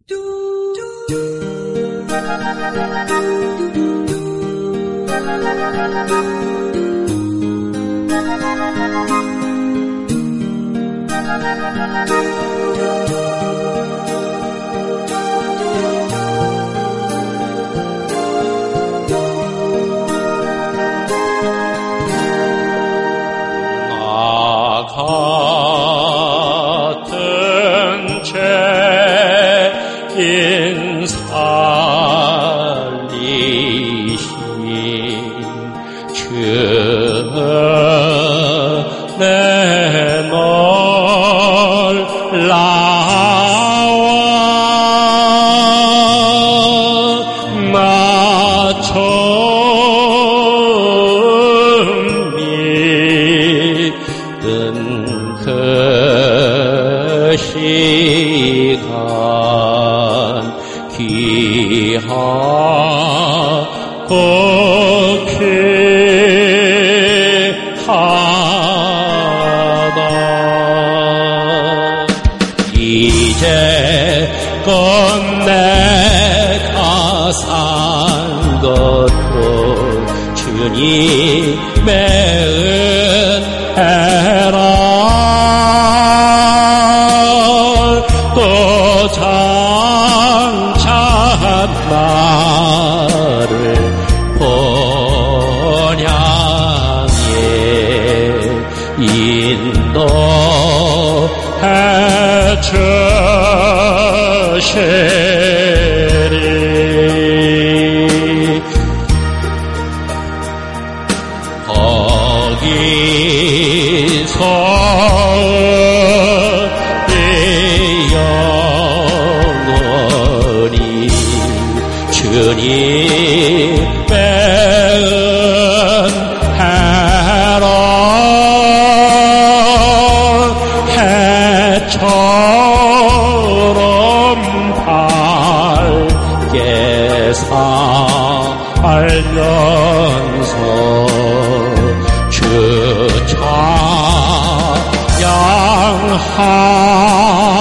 같은 죄인 살리신 주 내 놀라워 나 처음 믿은 그 시간 귀하고 귀하다. 이제껏 내가 산 것도 주님의 은혜라. 또 장차 나를 본향에 인도해 주시리. 거기서 영원히 주님의 은혜로 해처럼 밝게 살면서 주 찬양하